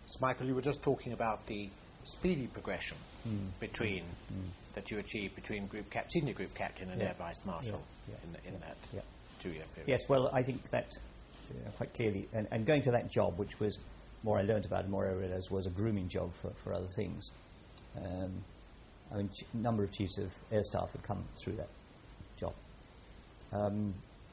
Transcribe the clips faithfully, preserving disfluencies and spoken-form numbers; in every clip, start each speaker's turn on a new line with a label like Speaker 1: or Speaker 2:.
Speaker 1: So, Michael, you were just talking about the speedy progression mm. between mm. that you achieved between group cap- senior group captain and yeah. air vice marshal yeah. Yeah. in, the, in yeah. that yeah. two-year period.
Speaker 2: Yes, well, I think that uh, quite clearly, and, and going to that job, which was more I learned about it, more I realised was a grooming job for, for other things. Um, I mean, a number of chiefs of air staff had come through that job. Um,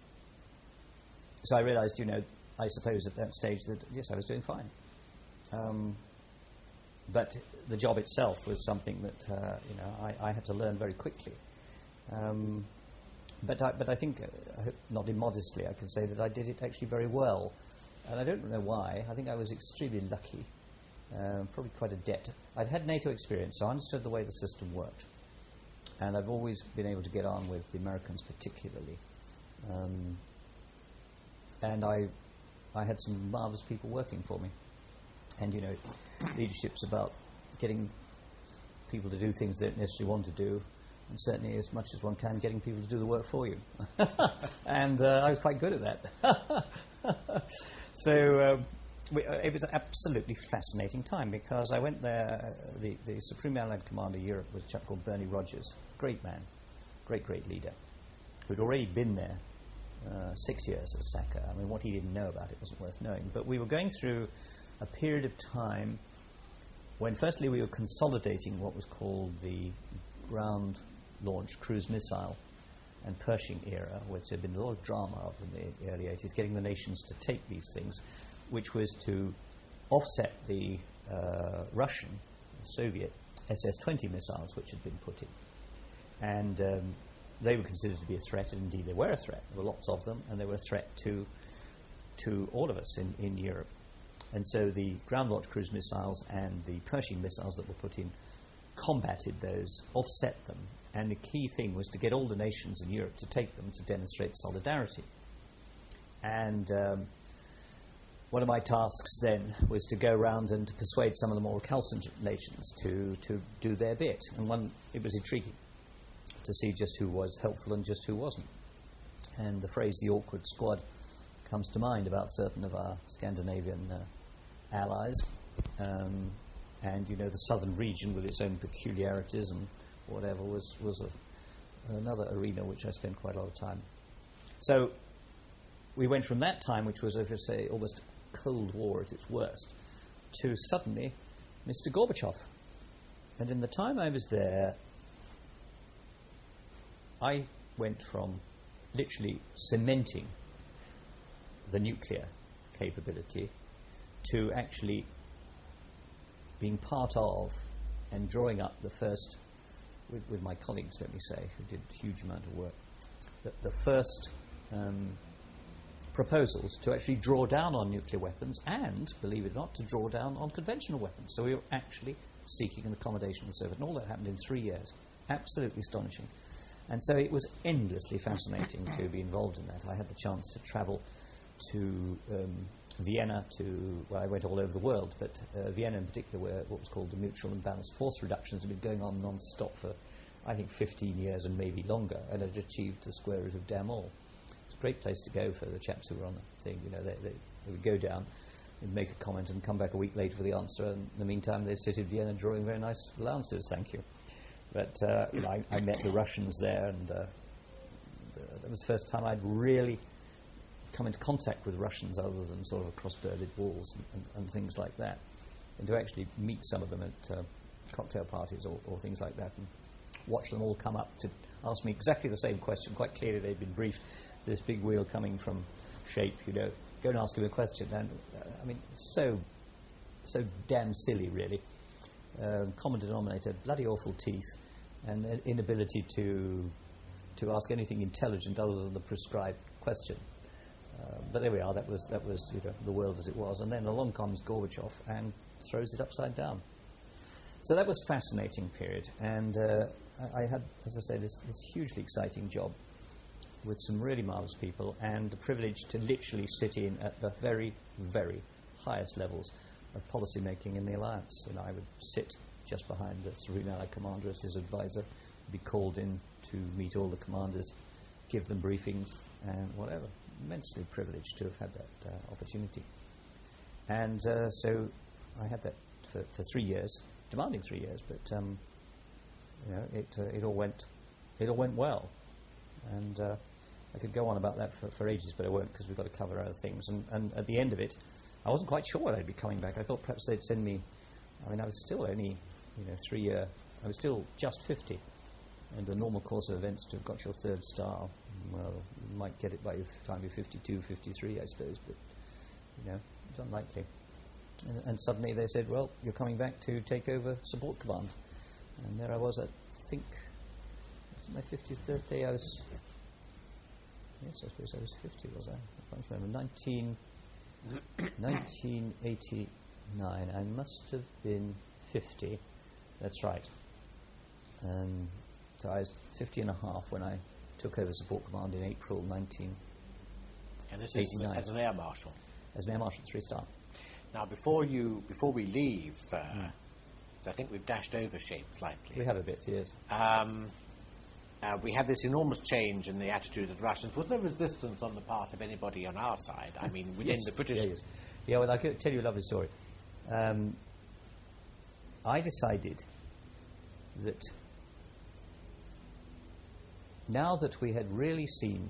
Speaker 2: so I realised, you know, I suppose at that stage that, yes, I was doing fine. Um, but the job itself was something that, uh, you know, I, I had to learn very quickly. Um, but, I, but I think, uh, not immodestly, I can say that I did it actually very well. And I don't know why. I think I was extremely lucky, uh, probably quite adept. I'd had NATO experience, so I understood the way the system worked. And I've always been able to get on with the Americans particularly. Um, and I I had some marvellous people working for me. And, you know, leadership's about getting people to do things they don't necessarily want to do, and certainly as much as one can, getting people to do the work for you. and uh, I was quite good at that. so um, we, uh, it was an absolutely fascinating time, because I went there, uh, the, the Supreme Allied Commander of Europe was a chap called Bernie Rogers, great man, great, great leader, who'd already been there uh, six years at S A C A. I mean, what he didn't know about it wasn't worth knowing. But we were going through a period of time when firstly we were consolidating what was called the ground-launched cruise missile and Pershing era, which had been a lot of drama of in the early eighties, getting the nations to take these things, which was to offset the uh, Russian, Soviet S S twenty missiles which had been put in. And um, they were considered to be a threat, and indeed they were a threat. There were lots of them, and they were a threat to to all of us in, in Europe. And so the ground-launched cruise missiles and the Pershing missiles that were put in combated those, offset them, and the key thing was to get all the nations in Europe to take them to demonstrate solidarity. And um, one of my tasks then was to go around and to persuade some of the more recalcitrant nations to, to do their bit. And one, it was intriguing to see just who was helpful and just who wasn't. And the phrase "the awkward squad" comes to mind about certain of our Scandinavian uh, allies. Um, and, you know, the southern region with its own peculiarities and whatever was, was a, another arena which I spent quite a lot of time. So we went from that time, which was, if I say, almost Cold War at its worst, to suddenly Mister Gorbachev. And in the time I was there, I went from literally cementing the nuclear capability to actually being part of and drawing up the first, with, with my colleagues, let me say, who did a huge amount of work, the, the first um, proposals to actually draw down on nuclear weapons and, believe it or not, to draw down on conventional weapons. So we were actually seeking an accommodation with Soviet, and all that happened in three years. Absolutely astonishing. And so it was endlessly fascinating to be involved in that. I had the chance to travel to um, Vienna, to, well, I went all over the world, but uh, Vienna in particular, where what was called the mutual and balanced force reductions had been going on non-stop for, I think, fifteen years and maybe longer, and had achieved the square root of damn all. It's a great place to go for the chaps who were on the thing. You know, they, they, they would go down and make a comment and come back a week later for the answer, and in the meantime they'd sit in Vienna drawing very nice allowances, thank you. But uh, you know, I, I met the Russians there, and uh, that was the first time I'd really come into contact with Russians other than sort of across Berlin walls and, and, and things like that, and to actually meet some of them at uh, cocktail parties or, or things like that, and watch them all come up to ask me exactly the same question. Quite clearly they'd been briefed, this big wheel coming from shape, you know, go and ask him a question. And uh, I mean, so so damn silly, really. Uh, common denominator, bloody awful teeth, and an inability to to ask anything intelligent other than the prescribed question. Uh, but there we are. That was that was you know the world as it was. And then along comes Gorbachev and throws it upside down. So that was a fascinating period, and uh, I, I had, as I say, this, this hugely exciting job with some really marvellous people, and the privilege to literally sit in at the very, very highest levels of policy making in the alliance. And I would sit just behind the Supreme Allied Commander as his advisor, be called in to meet all the commanders, give them briefings and whatever. Immensely privileged to have had that uh, opportunity. And uh, so I had that for, for three years, demanding three years, but um, you know, it uh, it all went it all went well, and uh, I could go on about that for, for ages, but I won't because we've got to cover other things. And, and at the end of it, I wasn't quite sure whether I'd be coming back. I thought perhaps they'd send me. I mean, I was still only, you know, three year. I was still just fifty, and the normal course of events to have got your third star. Well, you might get it by the time you're fifty-two, fifty-three, I suppose, but you know, it's unlikely. And, and suddenly they said, "Well, you're coming back to take over support command." And there I was. I think it was my fiftieth birthday. I was. Yes, I suppose I was fifty. Was I? I can't remember. Nineteen. nineteen eighty-nine. I must have been fifty. That's right. And so I was fifty and a half when I took over support command in April nineteen eighty-nine.
Speaker 1: And this is as an air marshal.
Speaker 2: As an air marshal, three star.
Speaker 1: Now, before you, before we leave, uh,
Speaker 2: mm.
Speaker 1: I think we've dashed over shape slightly.
Speaker 2: We have a bit, yes.
Speaker 1: Um, uh, we had this enormous change in the attitude of the Russians. Was there resistance on the part of anybody on our side? I mean, within
Speaker 2: yes.
Speaker 1: the British.
Speaker 2: Yeah, yes. yeah, well, I could tell you a lovely story. Um, I decided that now that we had really seen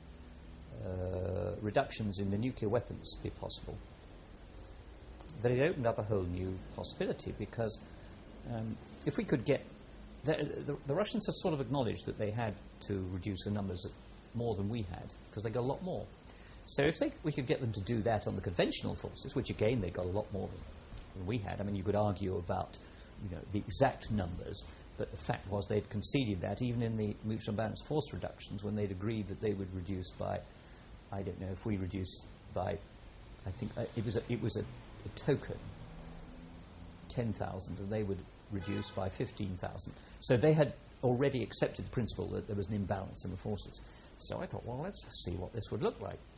Speaker 2: uh, reductions in the nuclear weapons be possible, that it opened up a whole new possibility, because um, if we could get the, the, the Russians had sort of acknowledged that they had to reduce the numbers more than we had, because they got a lot more. So if they, we could get them to do that on the conventional forces, which again they got a lot more than, than we had. I mean, you could argue about, you know, the exact numbers, but the fact was they'd conceded that even in the mutual balanced force reductions, when they'd agreed that they would reduce by, I don't know, if we reduced by, I think uh, it was a, it was a, a token, ten thousand, and they would reduce by fifteen thousand. So they had already accepted the principle that there was an imbalance in the forces. So I thought, well, let's see what this would look like.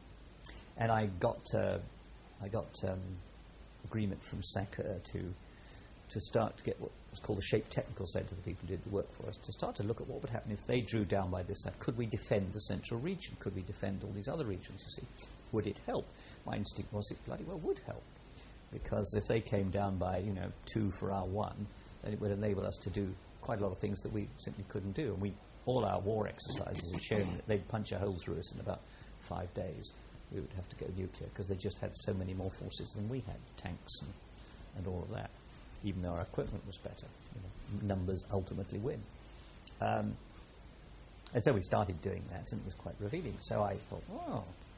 Speaker 2: And I got uh, I got um, agreement from S A C E R to to start to get what was called a SHAPE Technical Centre, the people who did the work for us, to start to look at what would happen if they drew down by this. Could we defend the central region? Could we defend all these other regions, you see? Would it help? My instinct was it bloody well would help. Because if they came down by, you know, two for our one, then it would enable us to do quite a lot of things that we simply couldn't do. And we, all our war exercises had shown that they'd punch a hole through us in about five days. We would have to go nuclear, because they just had so many more forces than we had, tanks and, and all of that, even though our equipment was better. You know, numbers ultimately win. Um, and so we started doing that, and it was quite revealing. So I thought, oh.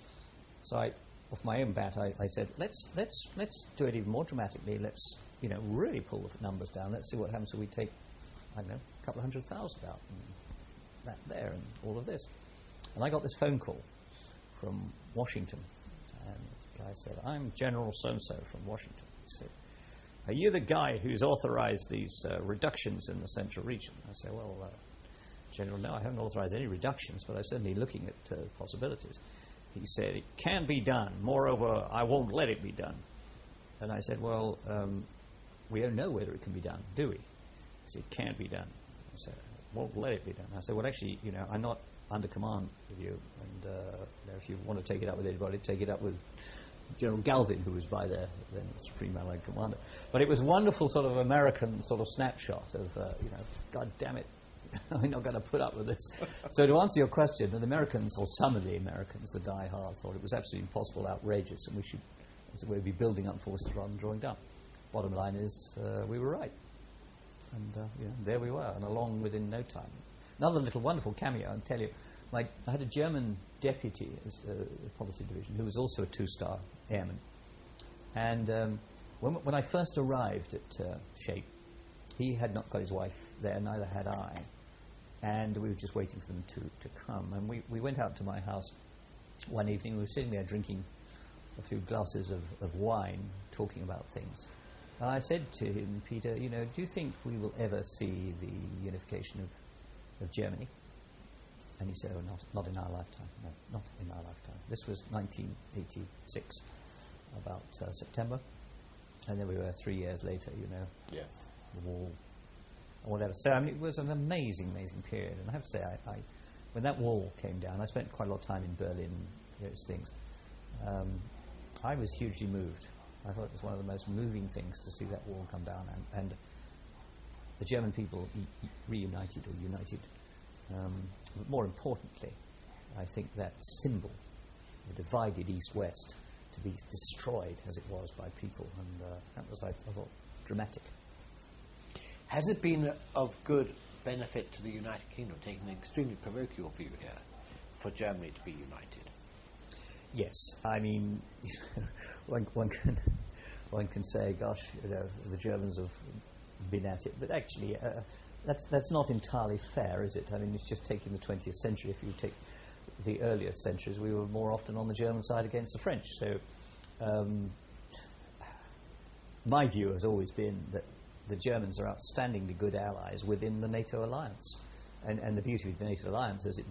Speaker 2: So I, off my own bat, I, I said, let's let's let's do it even more dramatically. Let's, you know, really pull the numbers down. Let's see what happens if we take, I don't know, a couple of hundred thousand out, and that there, and all of this. And I got this phone call from Washington, and the guy said, I'm General so-and-so from Washington. He said, are you the guy who's authorized these uh, reductions in the central region? I said, well, uh, General, no, I haven't authorized any reductions, but I'm certainly looking at uh, possibilities. He said, it can be done. Moreover, I won't let it be done. And I said, well, um, we don't know whether it can be done, do we? He said, it can't be done. I said, I won't let it be done. I said, well, actually, you know, I'm not under command of you, and uh, you know, if you want to take it up with anybody, take it up with General Galvin, who was by there, then the Supreme Allied Commander. But it was wonderful sort of American sort of snapshot of, uh, you know, God damn it, I'm not going to put up with this. So to answer your question, the Americans, or some of the Americans, the die-hard, thought it was absolutely impossible, outrageous, and we should we'd be building up forces rather than drawing down. Bottom line is, uh, we were right. And uh, you know, there we were, and along within no time. Another little wonderful cameo, I'll tell you. Like, I had a German deputy as uh, the policy division who was also a two-star airman. And um, when, when I first arrived at uh, SHAPE, he had not got his wife there, neither had I. And we were just waiting for them to, to come. And we, we went out to my house one evening. We were sitting there drinking a few glasses of, of wine, talking about things. And I said to him, Peter, you know, do you think we will ever see the unification of, of Germany? And he said, oh, not, not in our lifetime. No, not in our lifetime. This was nineteen eighty-six, about uh, September. And then we were three years later, you know.
Speaker 1: Yes.
Speaker 2: The wall, or whatever. So, I mean, it was an amazing, amazing period. And I have to say, I, I, when that wall came down, I spent quite a lot of time in Berlin, those things. Um, I was hugely moved. I thought it was one of the most moving things to see that wall come down, and, and the German people e- e- reunited or united. Um, but more importantly, I think that symbol, the divided East-West, to be destroyed as it was by people, and uh, that was, I, I thought, dramatic.
Speaker 1: Has it been of good benefit to the United Kingdom, taking an extremely parochial view here, for Germany to be united?
Speaker 2: Yes, I mean, one, one can one can say, gosh, you know, the Germans have been at it, but actually, uh, that's that's not entirely fair, is it? I mean, it's just taking the twentieth century. If you take the earlier centuries, we were more often on the German side against the French. So, um, my view has always been that the Germans are outstandingly good allies within the NATO alliance, and and the beauty of the NATO alliance is it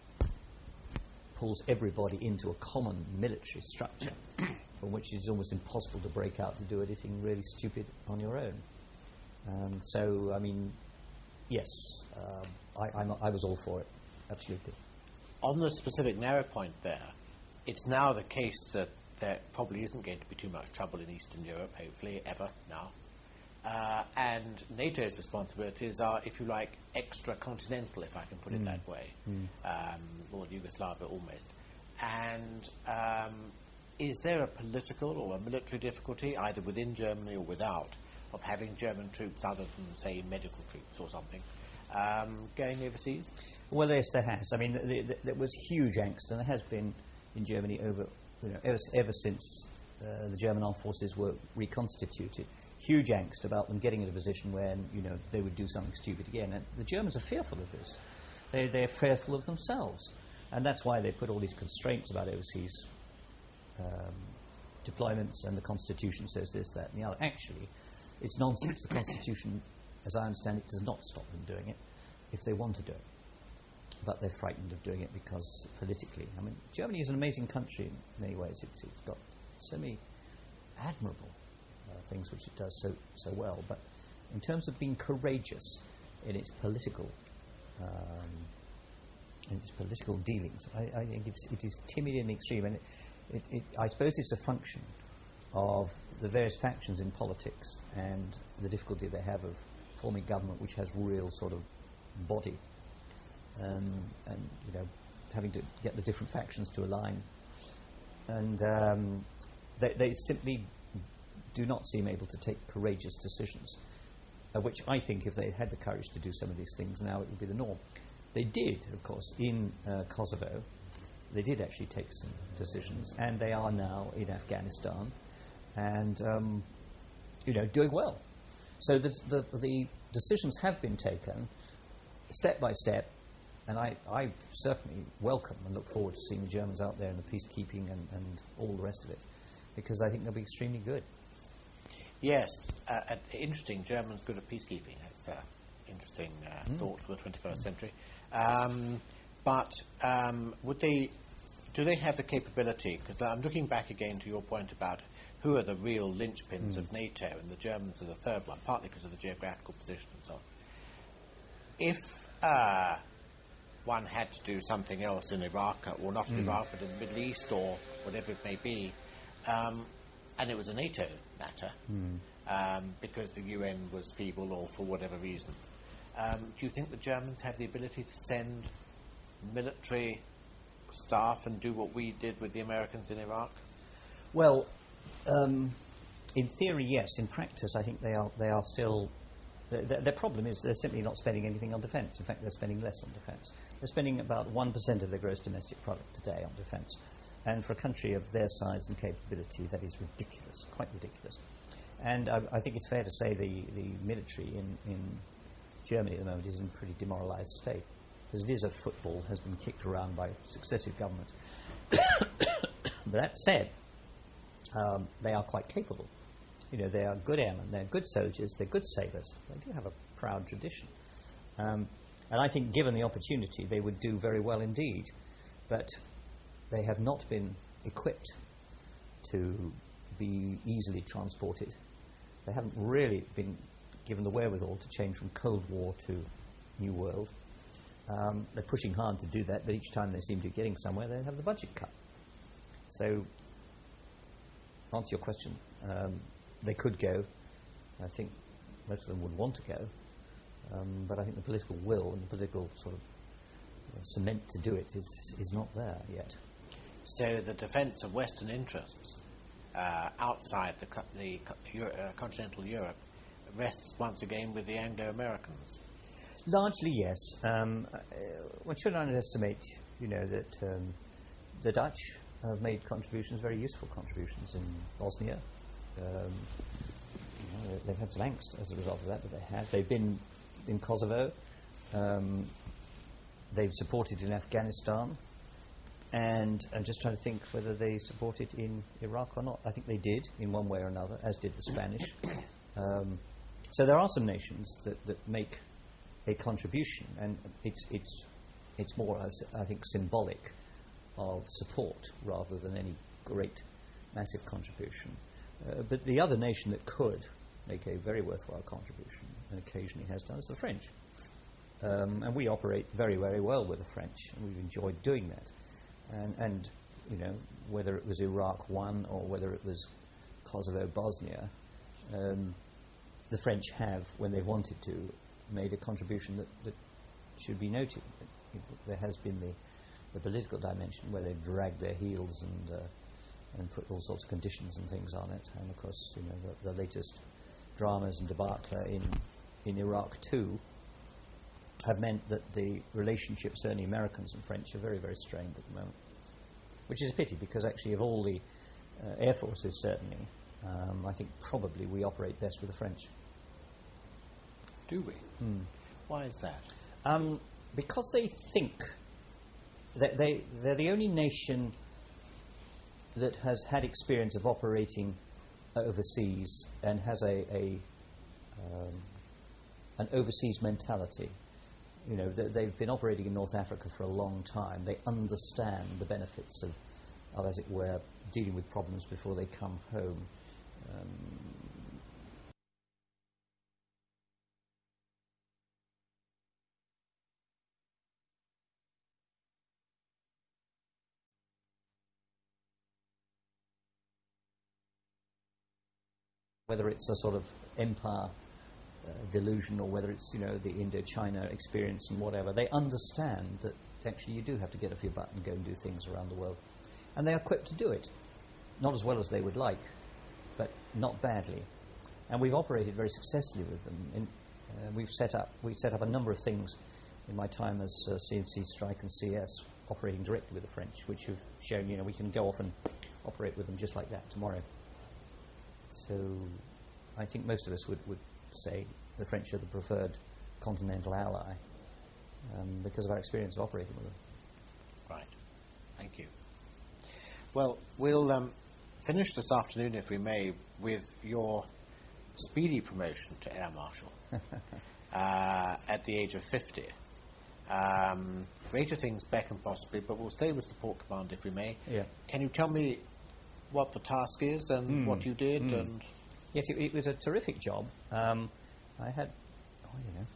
Speaker 2: pulls everybody into a common military structure from which it's almost impossible to break out to do anything really stupid on your own. And so, I mean, yes, uh, I, I'm, I was all for it, absolutely.
Speaker 1: On the specific narrow point there, it's now the case that there probably isn't going to be too much trouble in Eastern Europe, hopefully, ever now. Uh, and NATO's responsibilities are, if you like, extra-continental, if I can put it
Speaker 2: mm.
Speaker 1: that way,
Speaker 2: mm.
Speaker 1: um, or Yugoslavia almost. And um, is there a political or a military difficulty, either within Germany or without, of having German troops other than, say, medical troops or something, um, going overseas?
Speaker 2: Well, yes, there has. I mean, the, the, there was huge angst, and there has been in Germany over, you know, ever, ever since uh, the German armed forces were reconstituted. Huge angst about them getting in a position where, you know, they would do something stupid again. And the Germans are fearful of this. They, they're fearful of themselves. And that's why they put all these constraints about overseas um, deployments, and the Constitution says this, that, and the other. Actually, it's nonsense. The Constitution, as I understand it, does not stop them doing it if they want to do it. But they're frightened of doing it because politically. I mean, Germany is an amazing country in many ways. It's, it's got so many admirable uh, things which it does so so well. But in terms of being courageous in its political um, in its political dealings, I, I think it's, it is timid in the extreme. And it, it, it, I suppose it's a function of the various factions in politics and the difficulty they have of forming government which has real sort of body. Um, and, you know, having to get the different factions to align. And um, they, they simply do not seem able to take courageous decisions, uh, which I think if they had the courage to do some of these things now, it would be the norm. They did, of course, in uh, Kosovo. They did actually take some decisions, and they are now in Afghanistan and, um, you know, doing well. So the, the, the decisions have been taken step by step. And I, I certainly welcome and look forward to seeing the Germans out there in the peacekeeping and, and all the rest of it, because I think they'll be extremely good.
Speaker 1: Yes, uh, uh, interesting. Germans good at peacekeeping. That's an interesting uh, mm. thought for the twenty-first mm. century. Um, but um, would they? Do they have the capability? Because I'm looking back again to your point about who are the real linchpins mm. of NATO, and the Germans are the third one, partly because of the geographical position and so on. If uh, one had to do something else in Iraq, or not in mm. Iraq, but in the Middle East, or whatever it may be, um, and it was a NATO matter, mm. um, because the U N was feeble or for whatever reason, um, do you think the Germans have the ability to send military staff and do what we did with the Americans in Iraq?
Speaker 2: Well, um, in theory, yes. In practice, I think they are they are still... The, their problem is they're simply not spending anything on defence. In fact, they're spending less on defence. They're spending about one percent of their gross domestic product today on defence. And for a country of their size and capability, that is ridiculous, quite ridiculous. And I, I think it's fair to say the, the military in, in Germany at the moment is in a pretty demoralised state. As it is, a football has been kicked around by successive governments. But that said, um, they are quite capable. You know, they are good airmen, they're good soldiers, they're good sailors. They do have a proud tradition. Um, and I think given the opportunity, they would do very well indeed. But they have not been equipped to be easily transported. They haven't really been given the wherewithal to change from Cold War to New World. Um, they're pushing hard to do that, but each time they seem to be getting somewhere, they have the budget cut. So, to answer your question, Um, they could go. I think most of them would want to go. Um, but I think the political will and the political sort of uh, cement to do it is is not there yet.
Speaker 1: So the defence of Western interests uh, outside the, co- the co- Euro- uh, continental Europe rests once again with the Anglo-Americans.
Speaker 2: Largely, yes. Um, uh, one shouldn't underestimate, you know, that um, the Dutch have made contributions, very useful contributions in Bosnia. Um, you know, they've had some angst as a result of that, but they have. They've been in Kosovo. Um, they've supported in Afghanistan. And I'm just trying to think whether they supported in Iraq or not. I think they did in one way or another, as did the Spanish. Um, so there are some nations that, that make a contribution, and it's it's it's more, I think, symbolic of support rather than any great, massive contribution. Uh, but the other nation that could make a very worthwhile contribution, and occasionally has done, is the French. Um, and we operate very, very well with the French, and we've enjoyed doing that. And, and you know, whether it was Iraq one or whether it was Kosovo, Bosnia, um, the French have, when they wanted to, made a contribution that, that should be noted. There has been the, the political dimension where they've dragged their heels and uh, and put all sorts of conditions and things on it. And of course, you know, the, the latest dramas and debacle in in Iraq too have meant that the relationships, certainly Americans and French, are very, very strained at the moment. Which is a pity, because actually of all the uh, air forces, certainly, um, I think probably we operate best with the French.
Speaker 1: Do we?
Speaker 2: Mm.
Speaker 1: Why is that?
Speaker 2: Um, because they think that they, they're the only nation that has had experience of operating overseas and has a, a um, an overseas mentality. You know, they've been operating in North Africa for a long time. They understand the benefits of, of, as it were, dealing with problems before they come home. Um, whether it's a sort of empire Uh, delusion, or whether it's, you know, the Indochina experience and whatever, they understand that actually you do have to get off your butt and go and do things around the world, and they are equipped to do it, not as well as they would like, but not badly. And we've operated very successfully with them. In, uh, we've set up we set up a number of things in my time as uh, C N C Strike and C S, operating directly with the French, which have shown, you know, we can go off and operate with them just like that tomorrow. So I think most of us would, would say the French are the preferred continental ally um, because of our experience of operating with them.
Speaker 1: Right. Thank you. Well, we'll um, finish this afternoon, if we may, with your speedy promotion to Air Marshal uh, at the age of fifty. Um, greater things beckon possibly, but we'll stay with Support Command, if we may.
Speaker 2: Yeah.
Speaker 1: Can you tell me what the task is and
Speaker 2: mm.
Speaker 1: what you did?
Speaker 2: Mm.
Speaker 1: And
Speaker 2: Yes, it, it was a terrific job. Um, I had, oh, I don't know,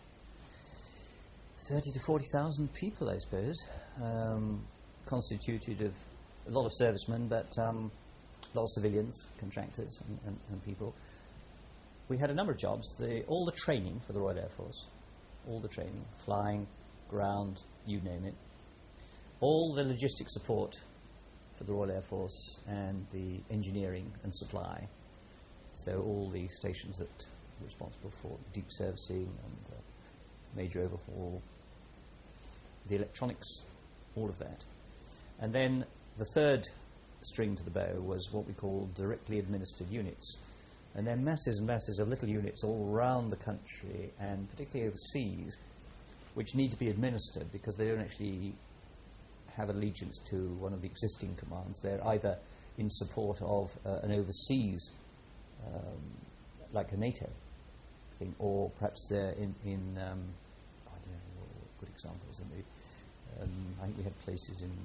Speaker 2: thirty to forty thousand people, I suppose, um, constituted of a lot of servicemen, but um, a lot of civilians, contractors, and, and, and people. We had a number of jobs. The, all the training for the Royal Air Force, all the training, flying, ground, you name it. All the logistic support for the Royal Air Force and the engineering and supply. So all the stations that were responsible for deep servicing and uh, major overhaul, the electronics, all of that. And then the third string to the bow was what we call directly administered units. And they're masses and masses of little units all around the country, and particularly overseas, which need to be administered because they don't actually have allegiance to one of the existing commands. They're either in support of uh, an overseas Um, like a NATO thing, or perhaps they're in, in um, I don't know what good examples. Um, I think we had places in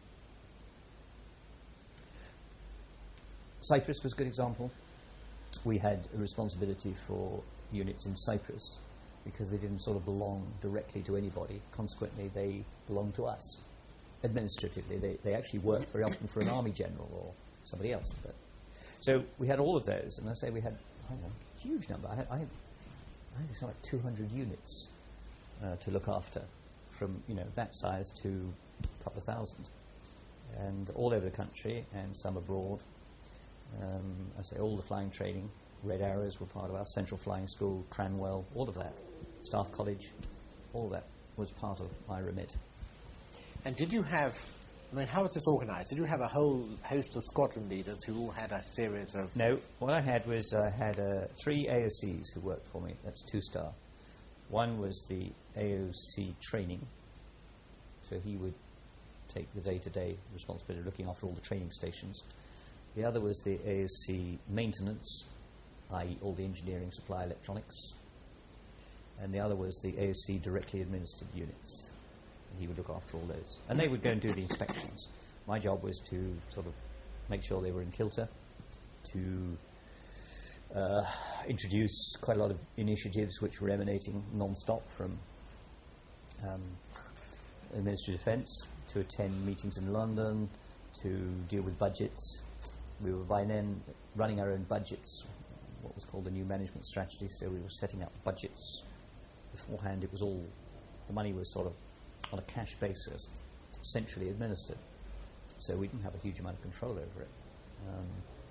Speaker 2: Cyprus was a good example. We had a responsibility for units in Cyprus because they didn't sort of belong directly to anybody. Consequently, they belonged to us administratively. They, they actually worked very often for an army general or somebody else, but So we had all of those, and I say we had I don't know, a huge number. I had, I had, I had something like two hundred units uh, to look after, from you know that size to a couple of thousand, and all over the country and some abroad. Um, I say all the flying training, Red Arrows were part of our Central Flying School, Cranwell, all of that, Staff College, all of that was part of my remit.
Speaker 1: And did you have, I mean, how was this organised? Did you have a whole host of squadron leaders who all had a series of...
Speaker 2: No, what I had was I had uh, three A O Cs who worked for me, that's two-star. One was the A O C training, so he would take the day-to-day responsibility of looking after all the training stations. The other was the A O C maintenance, that is all the engineering, supply, electronics. And the other was the A O C directly administered units. And he would look after all those. And they would go and do the inspections. My job was to sort of make sure they were in kilter, to uh, introduce quite a lot of initiatives which were emanating non-stop from um, the Ministry of Defence, to attend meetings in London, to deal with budgets. We were by then running our own budgets, what was called the new management strategy, so we were setting up budgets. Beforehand it was all, the money was sort of on a cash basis, centrally administered, so we didn't have a huge amount of control over it. Um,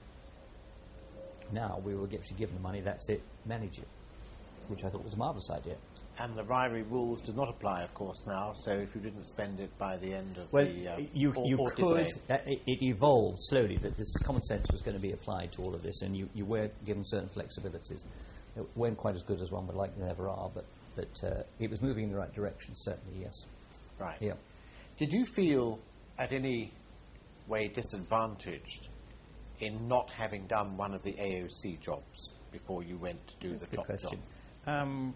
Speaker 2: now we were actually given the money, that's it, manage it, which I thought was a marvellous idea.
Speaker 1: And the Ryrie rules did not apply, of course, now, so if you didn't spend it by the end of
Speaker 2: well,
Speaker 1: the... Uh,
Speaker 2: you,
Speaker 1: or,
Speaker 2: you
Speaker 1: or
Speaker 2: could, uh, it, it evolved slowly, that this common sense was going to be applied to all of this, and you, you were given certain flexibilities. It weren't quite as good as one would like, they never are, but, but uh, it was moving in the right direction, certainly, yes.
Speaker 1: Right.
Speaker 2: Yeah.
Speaker 1: Did you feel at any way disadvantaged in not having done one of the A O C jobs before you went to do
Speaker 2: That's
Speaker 1: the
Speaker 2: a good
Speaker 1: top
Speaker 2: question.
Speaker 1: job?
Speaker 2: Um,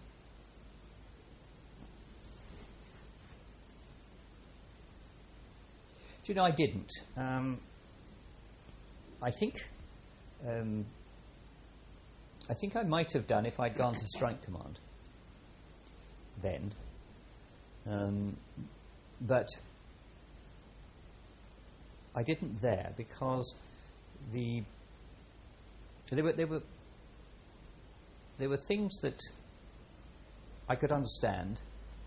Speaker 2: Do you know, I didn't. Um, I think um, I think I might have done if I'd gone to Strike Command then. Um, but I didn't there because the there were there were there were things that I could understand.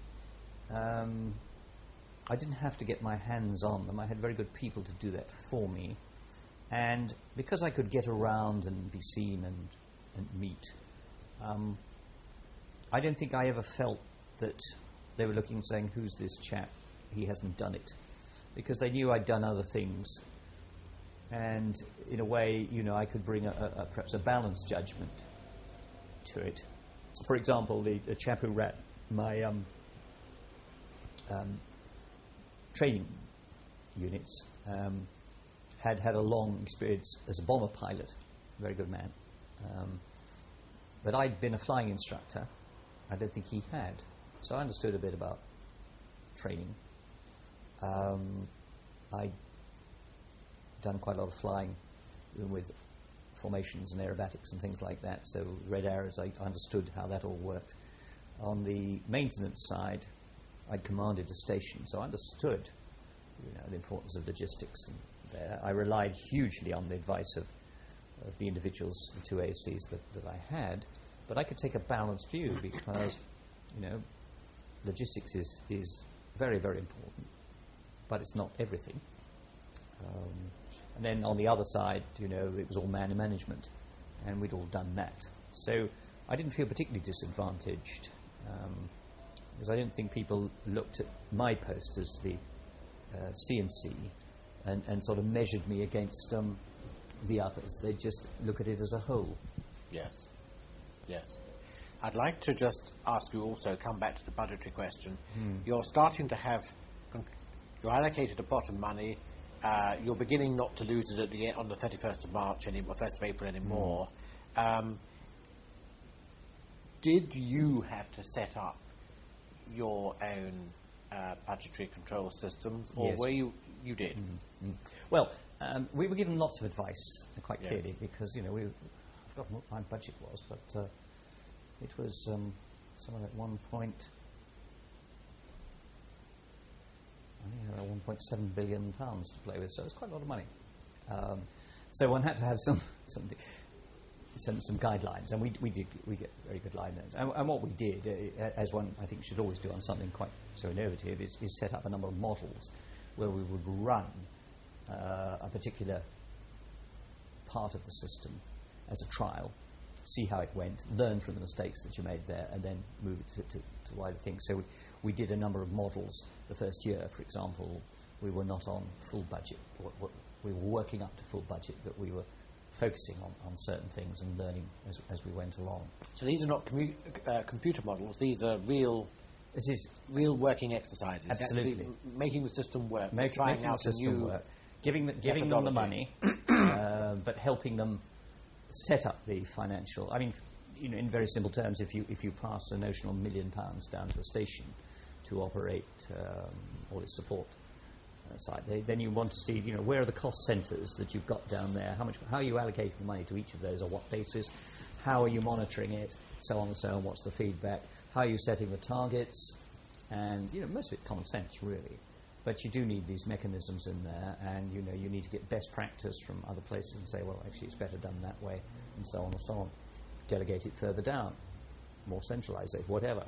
Speaker 2: Um, I didn't have to get my hands on them. I had very good people to do that for me. And because I could get around and be seen and, and meet, um, I don't think I ever felt that they were looking and saying, who's this chap? He hasn't done it. Because they knew I'd done other things. And in a way, you know, I could bring a, a, a, perhaps a balanced judgment to it. For example, the, the chap who ran my... Um, um, training units um, had had a long experience as a bomber pilot, a very good man. Um, but I'd been a flying instructor. I don't think he had. So I understood a bit about training. Um, I'd done quite a lot of flying with formations and aerobatics and things like that, so Red Arrows, I understood how that all worked. On the maintenance side, I'd commanded a station, so I understood, you know, the importance of logistics. And there. I relied hugely on the advice of, of the individuals, the two A O Cs that, that I had, but I could take a balanced view because, you know, logistics is, is very, very important, but it's not everything. Um, and then on the other side, you know, it was all man management, and we'd all done that. So I didn't feel particularly disadvantaged. Um, Because I don't think people looked at my post as the uh, C N C and, and sort of measured me against um, the others. They just look at it as a whole.
Speaker 1: Yes, yes. I'd like to just ask you also, come back to the budgetary question.
Speaker 2: Hmm.
Speaker 1: You're starting to have, you're allocated a pot of money, uh, you're beginning not to lose it at the on the thirty-first of March anymore, first of April anymore. Hmm. Um, did you have to set up your own uh, budgetary control systems, or
Speaker 2: yes.
Speaker 1: were you you did?
Speaker 2: Mm-hmm. Well, um, we were given lots of advice, uh, quite
Speaker 1: yes.
Speaker 2: clearly, because you know we I've forgotten what my budget was, but uh, it was um, somewhere at one point. I think I had one point seven billion pounds to play with, so it's quite a lot of money. Um, So one had to have some something. Some, some guidelines, and we we did we get very good guidelines. And, and what we did, uh, as one I think should always do on something quite so innovative, is, is set up a number of models where we would run uh, a particular part of the system as a trial, see how it went, learn from the mistakes that you made there, and then move it to, to, to wider things. So we, we did a number of models. The first year, for example, we were not on full budget. We were working up to full budget, but we were focusing on, on certain things and learning as, as we went along.
Speaker 1: So these are not commu- uh, computer models, these are real
Speaker 2: This is
Speaker 1: real working exercises.
Speaker 2: Absolutely.
Speaker 1: Actually m- making the system work,
Speaker 2: Make,
Speaker 1: trying
Speaker 2: making
Speaker 1: out
Speaker 2: the system
Speaker 1: a new
Speaker 2: work, giving, the, giving them the money, uh, but helping them set up the financial. I mean, f- you know, in very simple terms, if you if you pass a notional million pounds down to a station to operate um, all its support uh, side, they, then you want to see, you know, where are the cost centres that you've got down there? How much? How are you allocating the money to each of those? On what basis? How are you monitoring it? So on and so on. What's the feedback? How are you setting the targets? And you know, most of it's common sense, really. But you do need these mechanisms in there, and you know, you need to get best practice from other places and say, well, actually, it's better done that way, and so on and so on. Delegate it further down, more centralise it, whatever.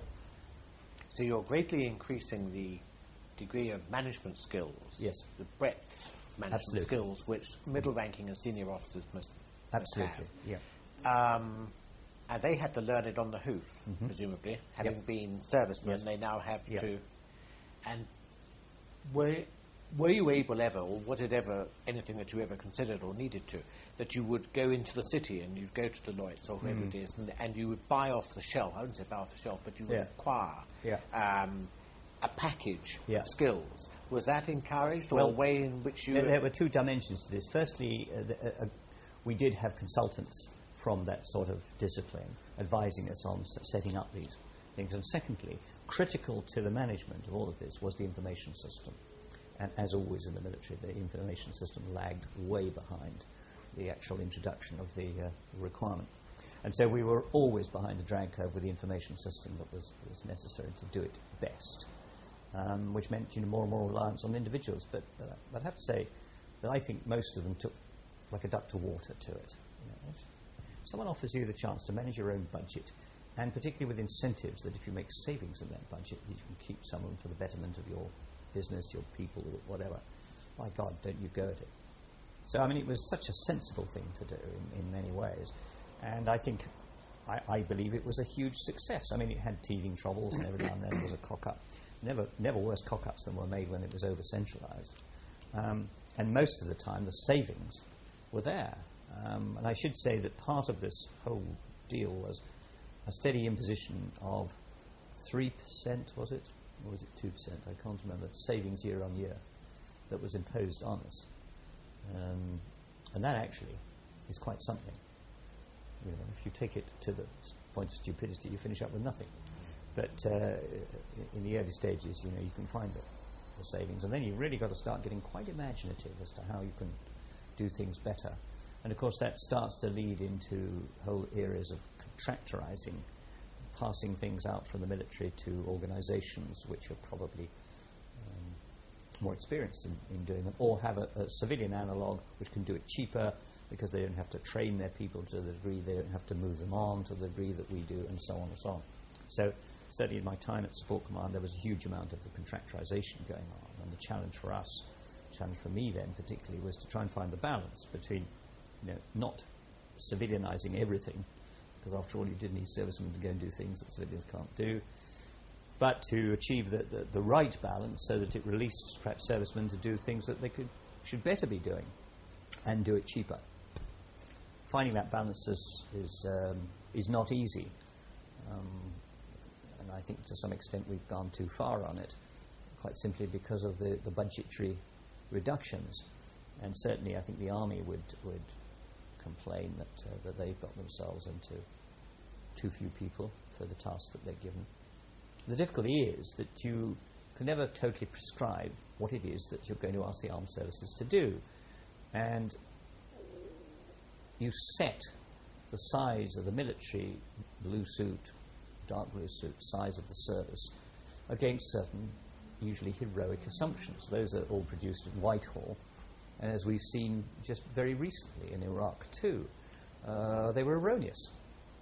Speaker 1: So you're greatly increasing the degree of management skills.
Speaker 2: Yes.
Speaker 1: The breadth of management
Speaker 2: Absolutely.
Speaker 1: skills which middle ranking and senior officers must,
Speaker 2: Absolutely.
Speaker 1: must
Speaker 2: Yeah.
Speaker 1: have. Um, and they had to learn it on the hoof,
Speaker 2: Mhm.
Speaker 1: presumably, having
Speaker 2: Yep.
Speaker 1: been servicemen.
Speaker 2: Yes.
Speaker 1: They now have
Speaker 2: Yep.
Speaker 1: to. And were were you able ever, or was it ever anything that you ever considered or needed to, that you would go into the city and you'd go to Deloitte or whoever
Speaker 2: Mm.
Speaker 1: it is, and, and you would buy off the shelf? I wouldn't say buy off the shelf, but you would
Speaker 2: Yeah.
Speaker 1: acquire
Speaker 2: Yeah.
Speaker 1: um, a package
Speaker 2: Yeah.
Speaker 1: of skills. Was that encouraged, or
Speaker 2: Well,
Speaker 1: a way in which you?
Speaker 2: There, there were two dimensions to this. Firstly, uh, the, uh, uh, we did have consultants from that sort of discipline advising us on s- setting up these things. And secondly, critical to the management of all of this was the information system. And as always in the military, the information system lagged way behind the actual introduction of the uh, requirement. And so we were always behind the drag curve with the information system that was, was necessary to do it best, um, which meant, you know, more and more reliance on individuals. But uh, I'd have to say that I think most of them took like a duck to water to it. You know, if someone offers you the chance to manage your own budget, and particularly with incentives that if you make savings in that budget, you can keep some of them for the betterment of your business, your people, whatever. My God, don't you go at it. So, I mean, it was such a sensible thing to do in, in many ways. And I think, I, I believe it was a huge success. I mean, it had teething troubles, and every now and then there was a cock-up. Never, never worse cock-ups than were made when it was over-centralised. Um, and most of the time, the savings were there. Um, and I should say that part of this whole deal was a steady imposition of three percent, was it? Or was it two percent? I can't remember. Savings year on year that was imposed on us. Um, and that actually is quite something. You know, if you take it to the point of stupidity, you finish up with nothing. But uh, in the early stages, you know, you can find the, the savings. And then you've really got to start getting quite imaginative as to how you can do things better. And of course that starts to lead into whole areas of contractorizing, passing things out from the military to organizations which are probably um, more experienced in, in doing them, or have a, a civilian analogue which can do it cheaper because they don't have to train their people to the degree, they don't have to move them on to the degree that we do, and so on and so on. So certainly in my time at Support Command there was a huge amount of the contractorization going on, and the challenge for us, challenge for me then particularly, was to try and find the balance between, you know, not civilianizing everything, because after all you did need servicemen to go and do things that civilians can't do, but to achieve the, the, the right balance so that it released perhaps servicemen to do things that they could should better be doing and do it cheaper. Finding that balance is is, um, is not easy, um, and I think to some extent we've gone too far on it, quite simply because of the, the budgetary reductions. And certainly I think the Army would would complain that uh, that they've got themselves into too few people for the tasks that they're given. The difficulty is that you can never totally prescribe what it is that you're going to ask the armed services to do, and you set the size of the military blue suit, dark blue suit, size of the service against certain usually heroic assumptions. Those are all produced at Whitehall And as we've seen just very recently in Iraq too, uh, they were erroneous.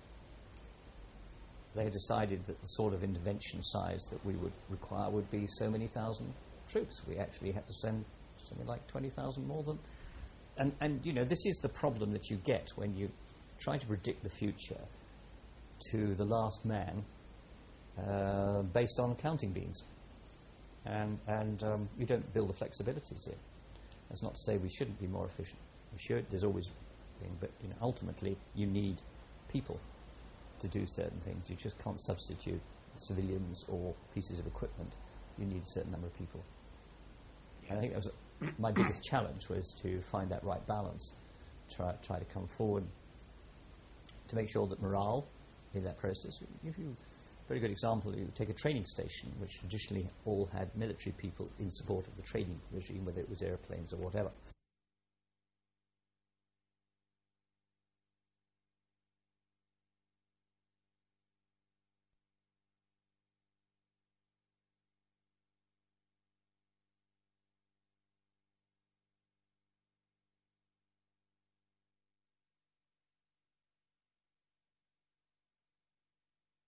Speaker 2: They had decided that the sort of intervention size that we would require would be so many thousand troops. We actually had to send something like twenty thousand more than... And, and, you know, this is the problem that you get when you try to predict the future to the last man uh, based on counting beans. And, and um, you don't build the flexibilities in. That's not to say we shouldn't be more efficient. We should. There's always thing, but you know, ultimately you need people to do certain things. You just can't substitute civilians or pieces of equipment. You need a certain number of people. Yes. And I think that was a, my biggest challenge was to find that right balance. Try try to come forward to make sure that morale in that process. If you a very good example, you take a training station, which traditionally all had military people in support of the training regime, whether it was airplanes or whatever.